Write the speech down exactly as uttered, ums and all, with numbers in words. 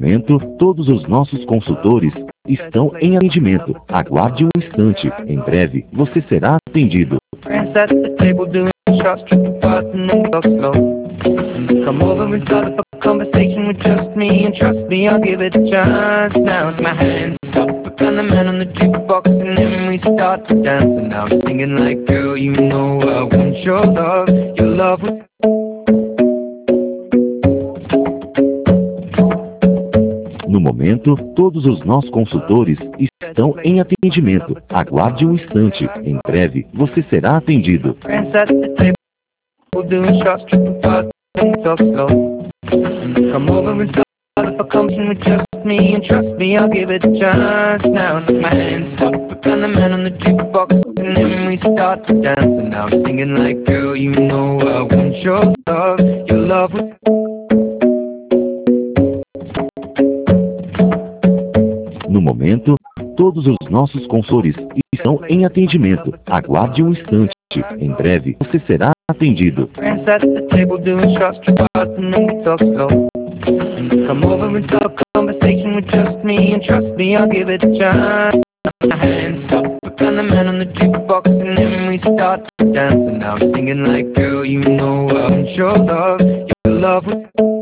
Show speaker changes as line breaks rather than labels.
momento, todos os nossos consultores estão em atendimento. Aguarde um instante. Em breve, você será atendido.
Friends at the table doing shots, tripping fast and then go slow. Come over and start up a conversation with just me, and trust me, I'll give it a chance. Now it's my hands up, and the man on the jukebox, and then we start to dance. And now I'm singing like, girl, you know I want your love, your love was...
No momento, todos os nossos consultores estão em atendimento. Aguarde um instante. Em breve, você será atendido.
Friends at the table doing shots, tripping fast and go slow. Come over and start up a conversation with just me, and trust me, I'll give it a chance. Now it's my hands up, and the man on the jukebox, and then we start to dance. And now I'm singing like, girl, you know I want your love, your love was...
No momento, todos os nossos consultores estão em atendimento. Aguarde um instante. Em breve, você será atendido.
Friends at the table doing shots, tripping fast and then we talk slow. Come over and start a conversation with just me, and trust me, I'll give it a chance. My hands up, and the man on the jukebox, and then we start to dance. And now I'm singing like, girl, you know I want your love, your love was...